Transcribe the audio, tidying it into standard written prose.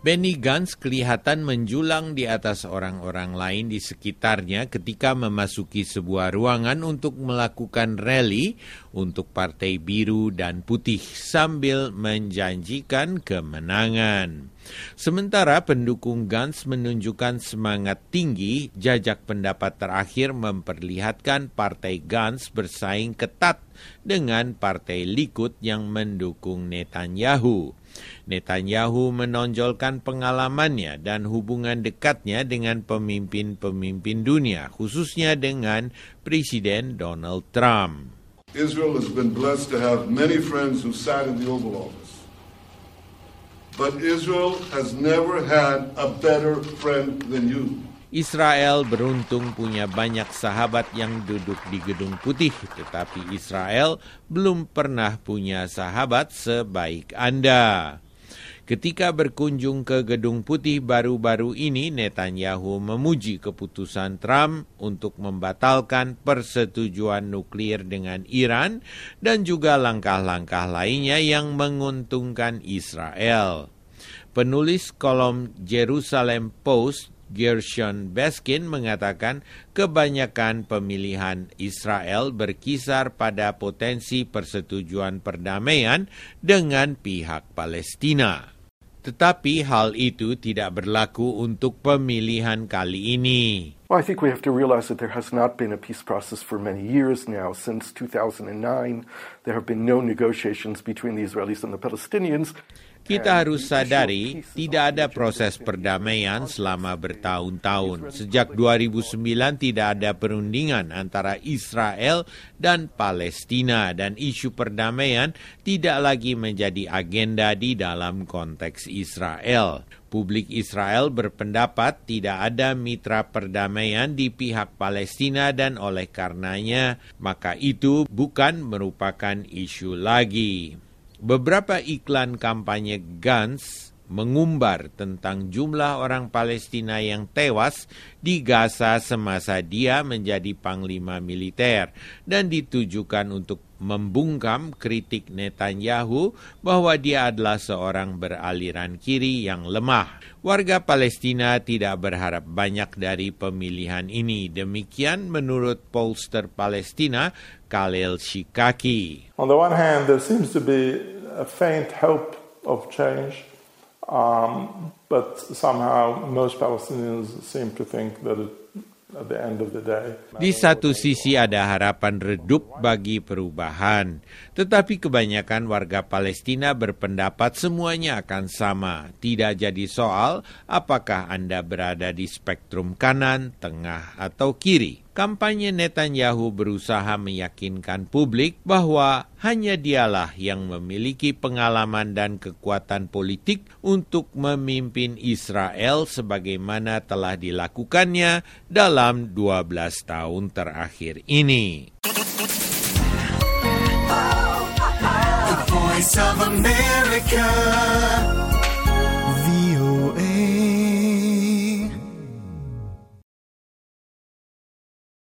Benny Gantz kelihatan menjulang di atas orang-orang lain di sekitarnya ketika memasuki sebuah ruangan untuk melakukan rally untuk Partai Biru dan Putih sambil menjanjikan kemenangan. Sementara pendukung Gantz menunjukkan semangat tinggi, jajak pendapat terakhir memperlihatkan Partai Gantz bersaing ketat dengan Partai Likud yang mendukung Netanyahu. Netanyahu menonjolkan pengalamannya dan hubungan dekatnya dengan pemimpin-pemimpin dunia, khususnya dengan Presiden Donald Trump. Israel has been blessed to have many friends who sat in the Oval Office. But Israel has never had a better friend than you. Israel beruntung punya banyak sahabat yang duduk di Gedung Putih, tetapi Israel belum pernah punya sahabat sebaik Anda. Ketika berkunjung ke Gedung Putih baru-baru ini, Netanyahu memuji keputusan Trump untuk membatalkan persetujuan nuklir dengan Iran dan juga langkah-langkah lainnya yang menguntungkan Israel. Penulis kolom Jerusalem Post, Gershon Baskin, mengatakan kebanyakan pemilihan Israel berkisar pada potensi persetujuan perdamaian dengan pihak Palestina. Tetapi hal itu tidak berlaku untuk pemilihan kali ini. Well, I think we have to realize that there has not been a peace process for many years now. Since 2009, there have been no negotiations between the Israelis and the Palestinians. Kita harus sadari tidak ada proses perdamaian selama bertahun-tahun. Sejak 2009 tidak ada perundingan antara Israel dan Palestina dan isu perdamaian tidak lagi menjadi agenda di dalam konteks Israel. Publik Israel berpendapat tidak ada mitra perdamaian di pihak Palestina dan oleh karenanya maka itu bukan merupakan isu lagi. Beberapa iklan kampanye Gantz mengumbar tentang jumlah orang Palestina yang tewas di Gaza semasa dia menjadi panglima militer dan ditujukan untuk membungkam kritik Netanyahu bahwa dia adalah seorang beraliran kiri yang lemah. Warga Palestina tidak berharap banyak dari pemilihan ini. Demikian menurut pollster Palestina Khalil Shikaki. On the one hand, there seems to be a faint hope of change, but somehow most Palestinians seem to think that at the end of the day. Di satu sisi ada harapan redup bagi perubahan, tetapi kebanyakan warga Palestina berpendapat semuanya akan sama. Tidak jadi soal apakah Anda berada di spektrum kanan, tengah, atau kiri. Kampanye Netanyahu berusaha meyakinkan publik bahwa hanya dialah yang memiliki pengalaman dan kekuatan politik untuk memimpin Israel sebagaimana telah dilakukannya dalam 12 tahun terakhir ini. The Voice of America.